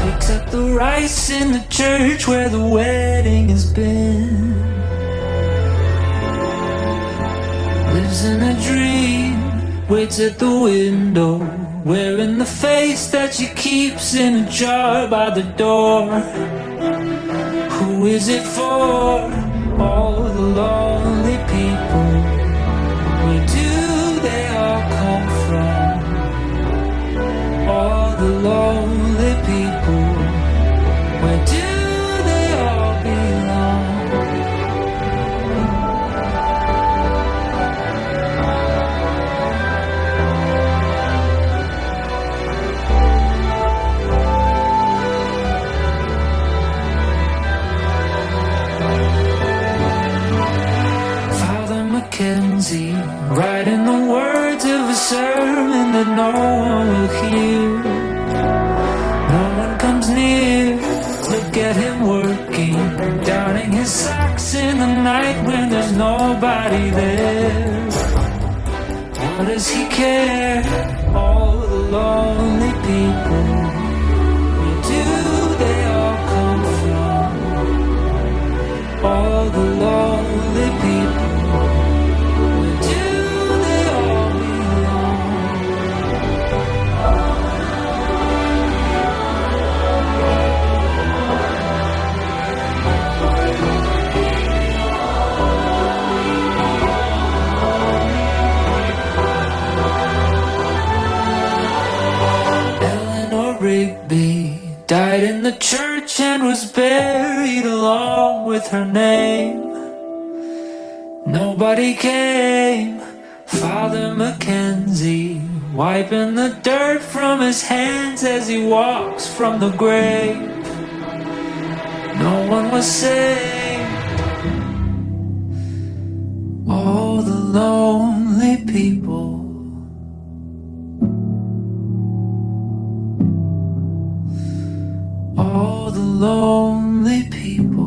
Picks up the rice in the church where the wedding has been. Lives in a dream, waits at the window, wearing the face that she keeps in a jar by the door. Who is it for? All the lonely people. Where do they all come from? All the lonely people. Where do they all belong? Father Mackenzie, writing the words of a sermon that no one will hear. No one comes near. Look at him working, downing his socks in the night when there's nobody there. What does he care? All the lonely people. Where do they all come from? All the lonely people. Where do they all belong? Eleanor Rigby died in the church and was buried along with her name. Nobody came. Father Mackenzie wiping the dirt from his hands as he walks from the grave. No one was saved. All the lonely people. All the lonely people.